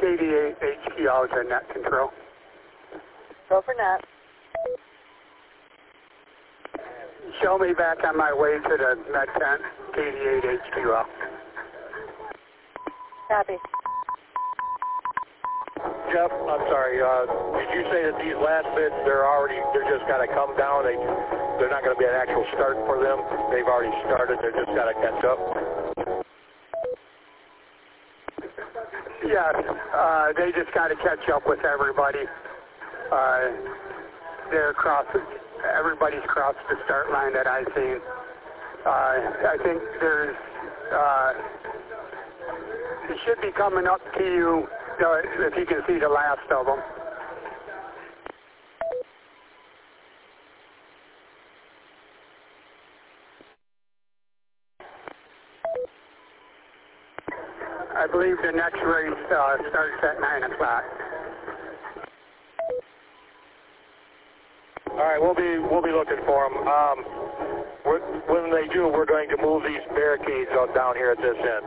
KD8 HQL to net control. Go for net. Show me back on my way to the med tent, KD8 HQL. Copy. Jeff, I'm sorry, did you say that these last bits, they're just got to come down, they're not going to be an actual start for them? They've already started, they're just got to catch up? Yes, they just got to catch up with everybody. Everybody's crossed the start line that I've seen. I think it should be coming up to you, if you can see the last of them. I believe the next race starts at 9 o'clock. All right, we'll be looking for them. When they do, we're going to move these barricades down here at this end.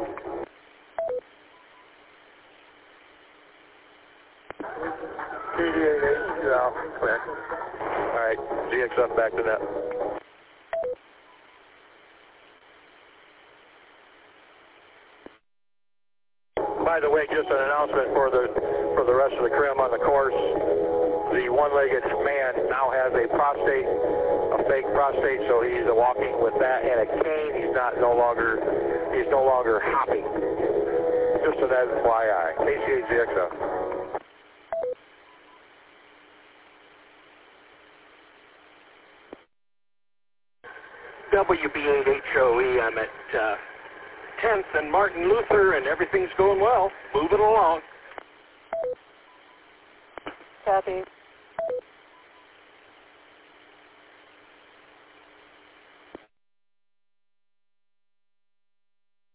KD8 HQL, clear. All right, ZXF back to net. By the way, just an announcement for the rest of the crim on the course. The one-legged man now has a fake prostate, so he's walking with that and a cane. He's no longer hopping. Just an FYI. KC8ZXF. WB8HOE, I'm at 10th and Martin Luther, and everything's going well. Moving along. Copy.